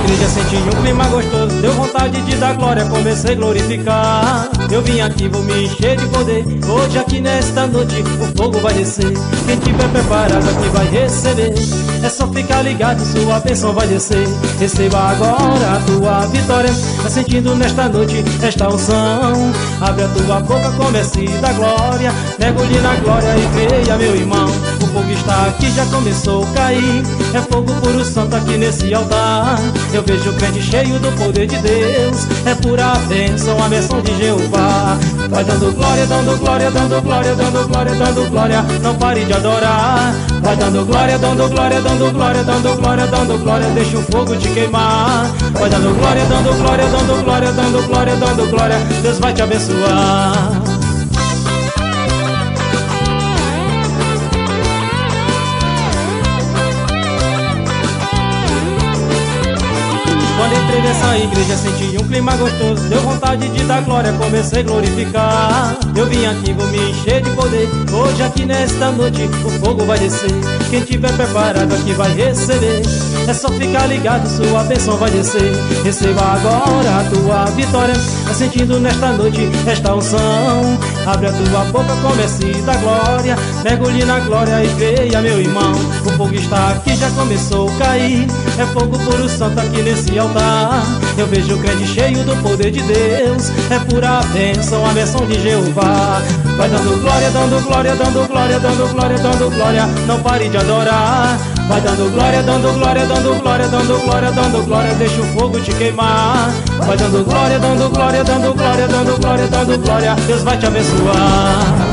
igreja senti um clima gostoso, deu vontade de dar glória, comecei a glorificar. Eu vim aqui, vou me encher de poder, hoje aqui nesta noite o fogo vai descer. Quem tiver preparado aqui vai receber, é só ficar ligado, sua bênção vai descer. Receba agora a tua vitória, tá sentindo nesta noite esta unção. Abre a tua boca, comece da glória, mergulhe na glória e creia, meu irmão. O fogo está aqui, já começou a cair, é fogo puro santo aqui nesse altar. Eu vejo o crente cheio do poder de Deus, é pura bênção, a bênção de Jeová. Vai dando glória, dando glória, dando glória, dando glória, dando glória, não pare de adorar. Vai dando glória, dando glória, dando glória, dando glória, dando glória, deixa o fogo te queimar. Vai dando glória, dando glória, dando glória, dando glória, dando glória, Deus vai te abençoar. Quando entrei nessa igreja senti um clima gostoso, deu vontade de dar glória, comecei a glorificar. Eu vim aqui, vou me encher de poder, hoje aqui nesta noite o fogo vai descer. Quem tiver preparado aqui vai receber, é só ficar ligado, sua bênção vai descer. Receba agora a tua vitória, tá sentindo nesta noite esta unção. Abre a tua boca, comece da glória, mergulhe na glória e creia, meu irmão. O fogo está aqui, já começou a cair, é fogo puro santo aqui nesse altar. Eu vejo o crente cheio do poder de Deus, é pura bênção, a bênção de Jeová. Vai dando glória, dando glória, dando glória, dando glória, dando glória, não pare de adorar. Vai dando glória, dando glória, dando glória, dando glória, dando glória, deixa o fogo te queimar. Vai dando glória, dando glória, dando glória, dando glória, dando glória, Deus vai te abençoar.